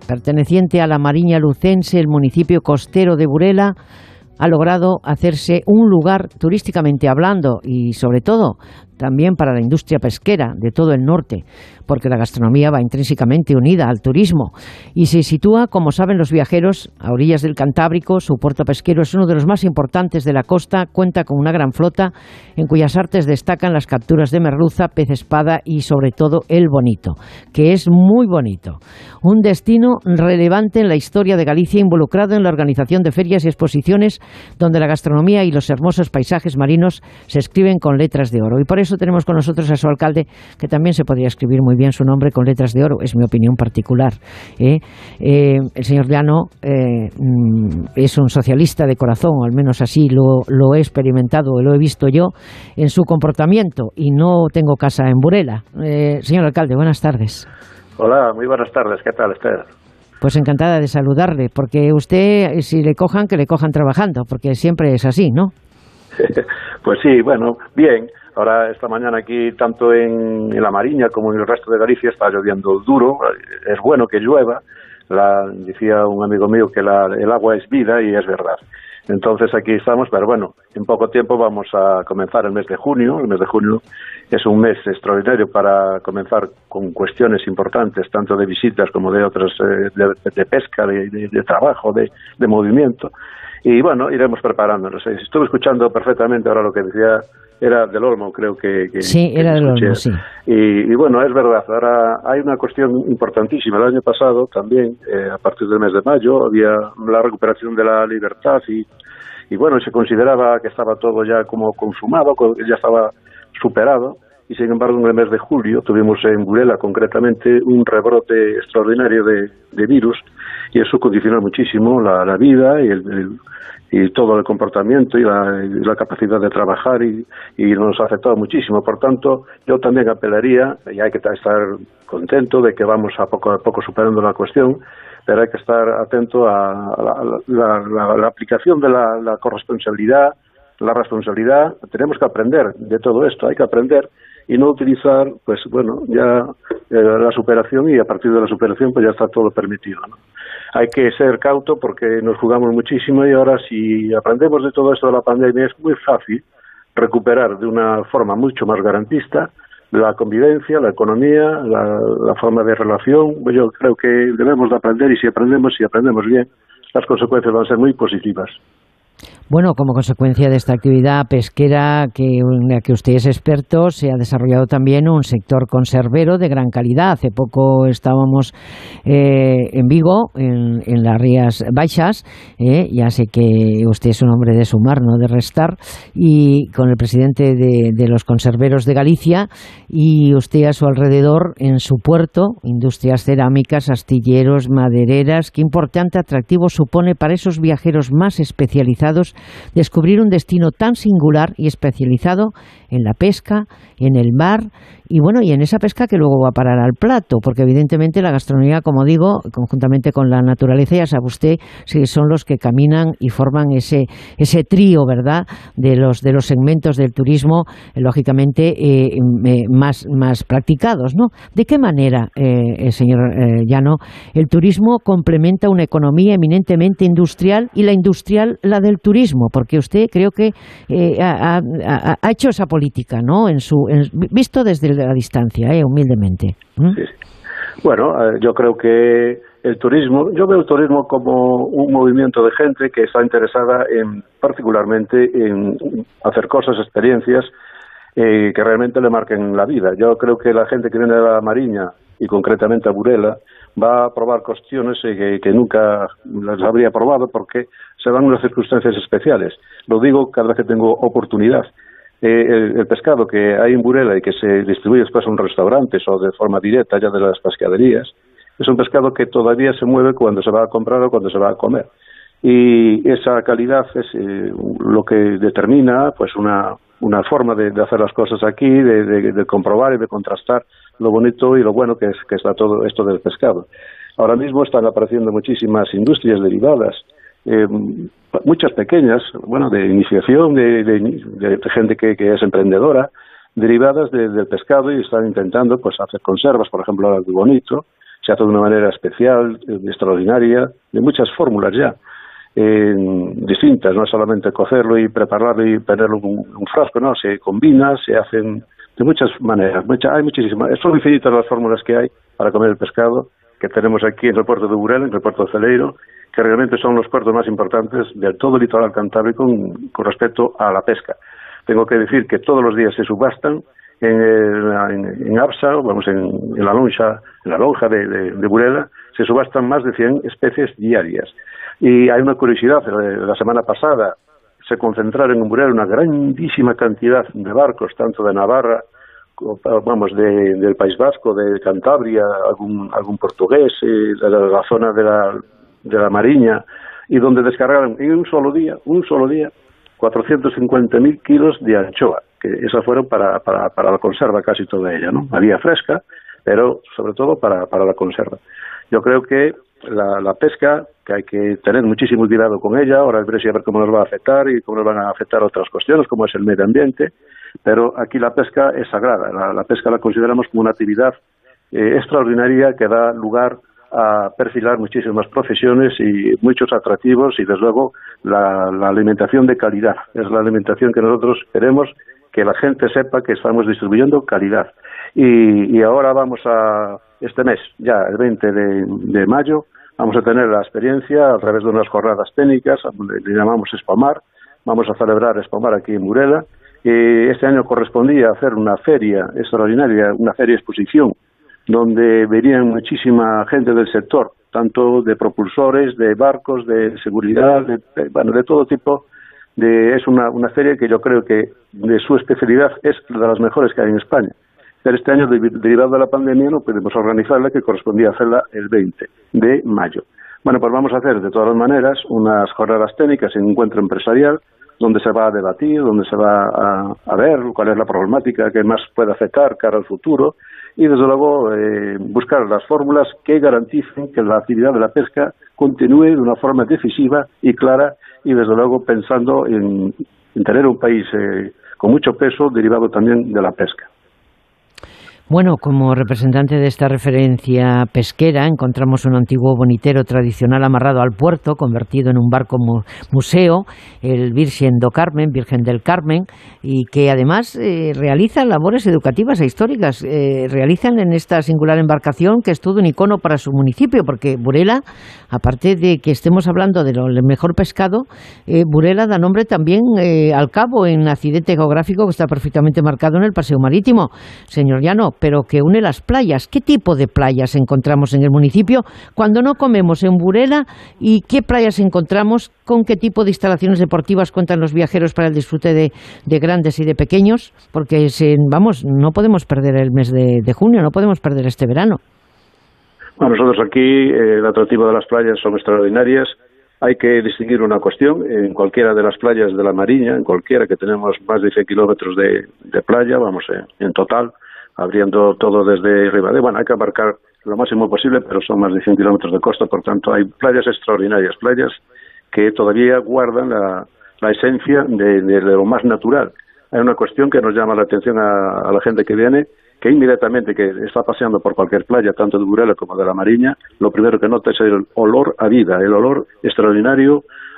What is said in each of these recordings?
perteneciente a la Mariña Lucense, el municipio costero de Burela, ha logrado hacerse un lugar turísticamente hablando y sobre todo también para la industria pesquera de todo el norte, porque la gastronomía va intrínsecamente unida al turismo y se sitúa, como saben los viajeros, a orillas del Cantábrico. Su puerto pesquero es uno de los más importantes de la costa, cuenta con una gran flota en cuyas artes destacan las capturas de merluza, pez espada y sobre todo el bonito, que es muy bonito. Un destino relevante en la historia de Galicia, involucrado en la organización de ferias y exposiciones donde la gastronomía y los hermosos paisajes marinos se escriben con letras de oro. Y por eso tenemos con nosotros a su alcalde, que también se podría escribir muy bien su nombre con letras de oro, es mi opinión particular. El señor Llano es un socialista de corazón, o al menos así lo he experimentado, lo he visto yo en su comportamiento, y no tengo casa en Burela. Señor alcalde, buenas tardes. Hola, muy buenas tardes, ¿qué tal, Esther? Pues encantada de saludarle, porque usted, si le cojan, que le cojan trabajando, porque siempre es así, ¿no? Pues sí, bueno, bien. Ahora, esta mañana aquí, tanto en la Mariña como en el resto de Galicia, está lloviendo duro. Es bueno que llueva. Decía un amigo mío que el agua es vida, y es verdad. Entonces aquí estamos, pero bueno, en poco tiempo vamos a comenzar el mes de junio. El mes de junio es un mes extraordinario para comenzar con cuestiones importantes, tanto de visitas como de otras, de pesca, de trabajo, de movimiento. Y bueno, iremos preparándonos. Estuve escuchando perfectamente ahora lo que decía, era del Olmo, creo que sí, era del Olmo, sí. Y bueno, es verdad, ahora hay una cuestión importantísima. El año pasado también, a partir del mes de mayo, había la recuperación de la libertad y bueno, se consideraba que estaba todo ya como consumado, que ya estaba superado. Y sin embargo, en el mes de julio tuvimos en Burela concretamente un rebrote extraordinario de virus, y eso condicionó muchísimo la vida y todo el comportamiento y la capacidad de trabajar, y nos ha afectado muchísimo. Por tanto, yo también apelaría, y hay que estar contento de que vamos a poco superando la cuestión, pero hay que estar atento a la aplicación de la corresponsabilidad, la responsabilidad. Tenemos que aprender de todo esto, hay que aprender y no utilizar, pues bueno, ya la superación, y a partir de la superación pues ya está todo permitido, ¿no? Hay que ser cauto porque nos jugamos muchísimo, y ahora si aprendemos de todo esto de la pandemia es muy fácil recuperar de una forma mucho más garantista la convivencia, la economía, la forma de relación. Yo creo que debemos de aprender, y si aprendemos bien, las consecuencias van a ser muy positivas. Bueno, como consecuencia de esta actividad pesquera en la que usted es experto, se ha desarrollado también un sector conservero de gran calidad. Hace poco estábamos en Vigo, en las Rías Baixas, ya sé que usted es un hombre de sumar, no de restar, y con el presidente de los conserveros de Galicia, y usted a su alrededor, en su puerto, industrias cerámicas, astilleros, madereras. Qué importante atractivo supone para esos viajeros más especializados descubrir un destino tan singular y especializado en la pesca, en el mar, y bueno, y en esa pesca que luego va a parar al plato, porque evidentemente la gastronomía, como digo, conjuntamente con la naturaleza, ya sabe usted, sí, son los que caminan y forman ese trío, ¿verdad?, de los segmentos del turismo, lógicamente más practicados, ¿no? ¿De qué manera, señor Llano, el turismo complementa una economía eminentemente industrial, y la industrial la del turismo? Porque usted creo que ha hecho esa política, ¿no?, visto desde la distancia, humildemente. Sí. Bueno, yo creo que yo veo el turismo como un movimiento de gente que está interesada particularmente en hacer cosas, experiencias que realmente le marquen la vida. Yo creo que la gente que viene de la Mariña, y concretamente a Burela, va a probar cuestiones que nunca las habría probado, porque se dan unas circunstancias especiales. Lo digo cada vez que tengo oportunidad. El pescado que hay en Burela y que se distribuye después en restaurantes o de forma directa ya de las pescaderías, es un pescado que todavía se mueve cuando se va a comprar o cuando se va a comer. Y esa calidad es lo que determina pues una forma de hacer las cosas aquí, de comprobar y de contrastar lo bonito y lo bueno que está todo esto del pescado. Ahora mismo están apareciendo muchísimas industrias derivadas, muchas pequeñas, bueno, de iniciación, de gente que es emprendedora, derivadas del pescado, y están intentando pues hacer conservas, por ejemplo, ahora el bonito, se hace de una manera especial, extraordinaria, de muchas fórmulas ya, distintas, no es solamente cocerlo y prepararlo y ponerlo en un frasco, no, se combina, se hacen de muchas maneras, hay muchísimas, son infinitas las fórmulas que hay para comer el pescado que tenemos aquí en el puerto de Burela, en el puerto de Celeiro, que realmente son los puertos más importantes de todo el litoral cantábrico con respecto a la pesca. Tengo que decir que todos los días se subastan en Absa, vamos, en la lonja de Burela, se subastan más de 100 especies diarias. Y hay una curiosidad, la semana pasada se concentraron en Burela una grandísima cantidad de barcos, tanto de Navarra, vamos, del País Vasco, de Cantabria, algún portugués, de la zona de la Mariña, y donde descargaron en un solo día 450.000 kilos de anchoa, que esas fueron para la conserva casi toda ella, ¿no? Había fresca, pero sobre todo para la conserva. Yo creo que la pesca, que hay que tener muchísimo cuidado con ella, ahora el Brexit a ver cómo nos va a afectar y cómo nos van a afectar otras cuestiones, como es el medio ambiente, pero aquí la pesca es sagrada, la pesca la consideramos como una actividad extraordinaria que da lugar a perfilar muchísimas profesiones y muchos atractivos y desde luego la alimentación de calidad. Es la alimentación que nosotros queremos, que la gente sepa que estamos distribuyendo calidad. Y ahora vamos a, este mes, ya el 20 de mayo, vamos a tener la experiencia a través de unas jornadas técnicas, le llamamos Espomar, vamos a celebrar Espomar aquí en Burela. Este año correspondía hacer una feria extraordinaria, una feria exposición, donde verían muchísima gente del sector, tanto de propulsores, de barcos, de seguridad, de todo tipo. Es una feria que yo creo que de su especialidad es de las mejores que hay en España. Pero este año, derivado de la pandemia, no podemos organizarla, que correspondía hacerla el 20 de mayo. Bueno, pues vamos a hacer de todas maneras unas jornadas técnicas en un encuentro empresarial, donde se va a debatir, donde se va a ver cuál es la problemática que más puede afectar cara al futuro y, desde luego, buscar las fórmulas que garanticen que la actividad de la pesca continúe de una forma decisiva y clara y, desde luego, pensando en tener un país con mucho peso derivado también de la pesca. Bueno, como representante de esta referencia pesquera, encontramos un antiguo bonitero tradicional amarrado al puerto, convertido en un barco museo, el Virgen del Carmen, y que además realiza labores educativas e históricas. Realizan en esta singular embarcación, que es todo un icono para su municipio, porque Burela, aparte de que estemos hablando de lo mejor pescado, Burela da nombre también al cabo en accidente geográfico que está perfectamente marcado en el paseo marítimo. Señor Llano, pero que une las playas. ¿Qué tipo de playas encontramos en el municipio cuando no comemos en Burela? ¿Y qué playas encontramos? ¿Con qué tipo de instalaciones deportivas cuentan los viajeros para el disfrute de grandes y de pequeños? Porque, no podemos perder el mes de junio, no podemos perder este verano. Bueno, nosotros aquí, el atractivo de las playas son extraordinarias. Hay que distinguir una cuestión. En cualquiera de las playas de la Mariña, en cualquiera que tenemos más de 100 kilómetros de playa, vamos, en total, abriendo todo desde Ribadeo. Bueno, hay que abarcar lo máximo posible, pero son más de 100 kilómetros de costa, por tanto hay playas extraordinarias, playas que todavía guardan la esencia de lo más natural. Hay una cuestión que nos llama la atención a la gente que viene, que inmediatamente que está paseando por cualquier playa, tanto de Burela como de la Mariña, lo primero que nota es el olor a vida, el olor extraordinario,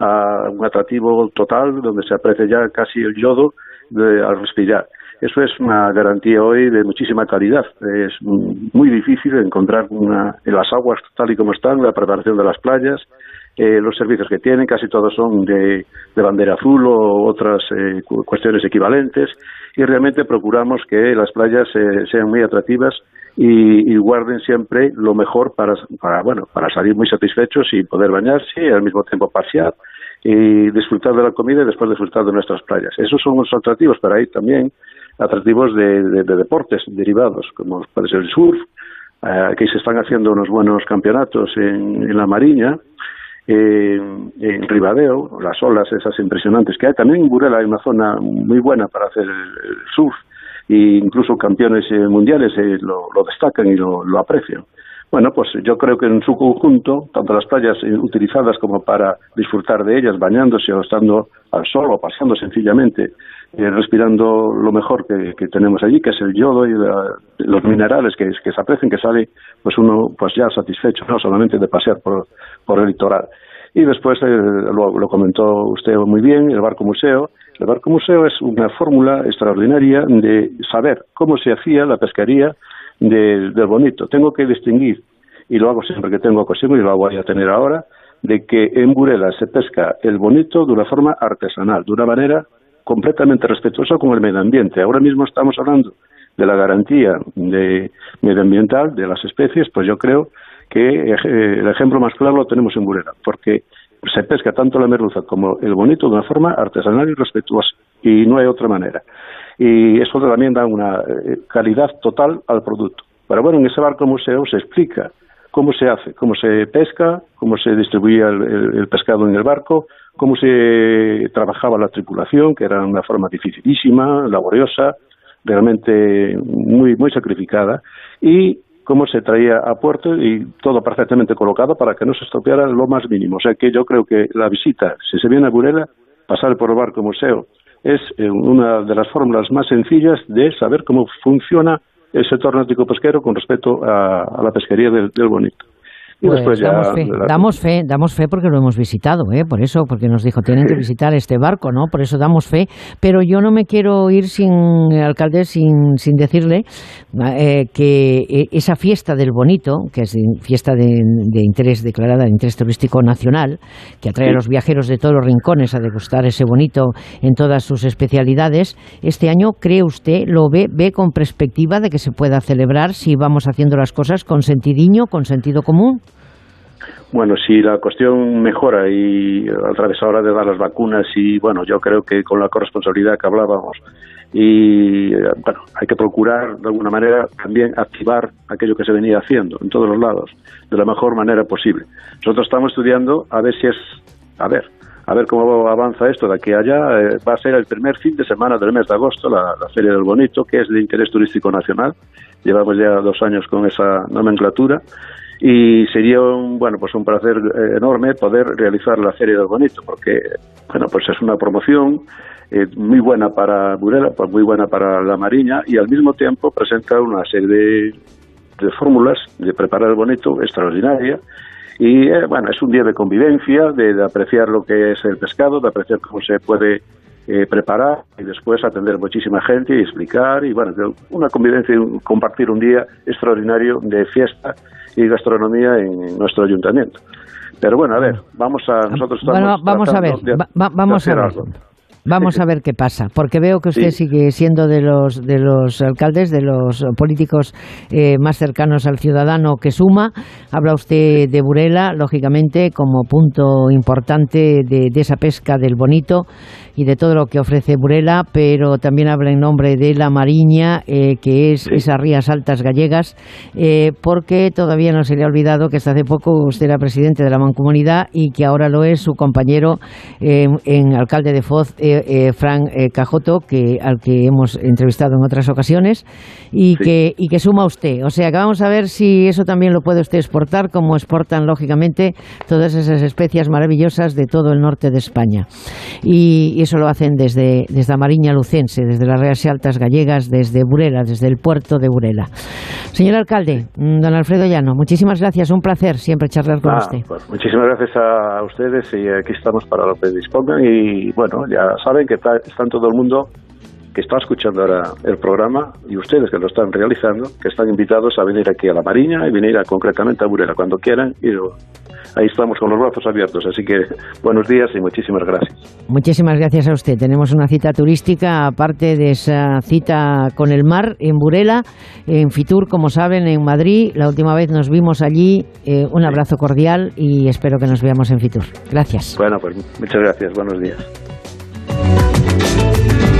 a un atractivo total, donde se aprecia ya casi el yodo al respirar. Eso es una garantía hoy de muchísima calidad. Es muy difícil encontrar en las aguas tal y como están, la preparación de las playas, los servicios que tienen, casi todos son de bandera azul o otras cuestiones equivalentes, y realmente procuramos que las playas sean muy atractivas y guarden siempre lo mejor para salir muy satisfechos y poder bañarse y al mismo tiempo pasear y disfrutar de la comida y después disfrutar de nuestras playas. Esos son los atractivos, pero hay también atractivos de deportes derivados, como puede ser el surf. Aquí se están haciendo unos buenos campeonatos en la Mariña, en Ribadeo, las olas esas impresionantes que hay. También en Burela hay una zona muy buena para hacer el surf, e incluso campeones mundiales lo destacan y lo aprecian. Bueno, pues yo creo que en su conjunto, tanto las playas utilizadas como para disfrutar de ellas, bañándose o estando al sol o paseando sencillamente, respirando lo mejor que tenemos allí, que es el yodo y los minerales que se aprecian, que sale pues uno pues ya satisfecho, no solamente de pasear por el litoral. Y después, lo comentó usted muy bien, el barco museo. El barco museo es una fórmula extraordinaria de saber cómo se hacía la pesquería del bonito. Tengo que distinguir, y lo hago siempre que tengo ocasión, y lo voy a tener ahora, de que en Burela se pesca el bonito de una forma artesanal, de una manera completamente respetuosa con el medio ambiente. Ahora mismo estamos hablando de la garantía medioambiental de las especies, pues yo creo que el ejemplo más claro lo tenemos en Burela, porque se pesca tanto la merluza como el bonito de una forma artesanal y respetuosa, y no hay otra manera. Y eso también da una calidad total al producto. Pero bueno, en ese barco museo se explica cómo se hace, cómo se pesca, cómo se distribuía el pescado en el barco, cómo se trabajaba la tripulación, que era una forma dificilísima, laboriosa, realmente muy, muy sacrificada, y cómo se traía a puerto y todo perfectamente colocado para que no se estropeara lo más mínimo. O sea que yo creo que la visita, si se viene a Burela, pasar por el barco museo es una de las fórmulas más sencillas de saber cómo funciona el sector náutico pesquero con respecto a la pesquería del bonito. Y pues después ya damos fe porque lo hemos visitado, por eso, porque nos dijo tienen que visitar este barco, ¿no? Por eso damos fe, pero yo no me quiero ir alcalde, sin decirle que esa fiesta del bonito, que es fiesta de interés declarada de interés turístico nacional, que atrae a los viajeros de todos los rincones a degustar ese bonito en todas sus especialidades, este año, ¿cree usted, lo ve con perspectiva de que se pueda celebrar si vamos haciendo las cosas con sentidiño, con sentido común? Bueno, si la cuestión mejora y a través ahora de dar las vacunas y, bueno, yo creo que con la corresponsabilidad que hablábamos y, bueno, hay que procurar de alguna manera también activar aquello que se venía haciendo en todos los lados de la mejor manera posible. Nosotros estamos estudiando a ver si a ver cómo avanza esto de aquí a allá. Va a ser el primer fin de semana del mes de agosto, la Feria del Bonito, que es de interés turístico nacional. Llevamos ya 2 años con esa nomenclatura. Y sería un placer enorme poder realizar la Feria del Bonito, porque bueno, pues es una promoción muy buena para Burela, pues muy buena para la Mariña, y al mismo tiempo presenta una serie de fórmulas de preparar el bonito extraordinaria. Y bueno, es un día de convivencia, de apreciar lo que es el pescado, de apreciar cómo se puede preparar y después atender muchísima gente y explicar, y bueno, una convivencia y compartir un día extraordinario de fiesta y gastronomía en nuestro ayuntamiento. Pero bueno, a ver, nosotros estamos Vamos a ver qué pasa, porque veo que usted sigue siendo de los alcaldes, de los políticos más cercanos al ciudadano que suma. Habla usted de Burela, lógicamente, como punto importante de esa pesca del bonito y de todo lo que ofrece Burela, pero también habla en nombre de la Mariña, que es esas rías altas gallegas, porque todavía no se le ha olvidado que hasta hace poco usted era presidente de la Mancomunidad y que ahora lo es su compañero en alcalde de Foz, Fran Cajoto, al que hemos entrevistado en otras ocasiones, y que suma usted. O sea que vamos a ver si eso también lo puede usted exportar, como exportan lógicamente todas esas especias maravillosas de todo el norte de España. Y eso lo hacen desde la Mariña Lucense, desde las Rías Altas Gallegas, desde Burela, desde el puerto de Burela. Señor alcalde, don Alfredo Llano, muchísimas gracias, un placer siempre charlar con usted. Pues muchísimas gracias a ustedes, y aquí estamos para lo que dispongan. Y bueno, ya saben que están todo el mundo que está escuchando ahora el programa, y ustedes que lo están realizando, que están invitados a venir aquí a la Mariña y venir concretamente a Burela cuando quieran, y ahí estamos con los brazos abiertos. Así que buenos días y muchísimas gracias. Muchísimas gracias a usted. Tenemos una cita turística, aparte de esa cita con el mar, en Burela, en Fitur, como saben, en Madrid. La última vez nos vimos allí. Un abrazo cordial y espero que nos veamos en Fitur. Gracias. Bueno, pues muchas gracias. Buenos días.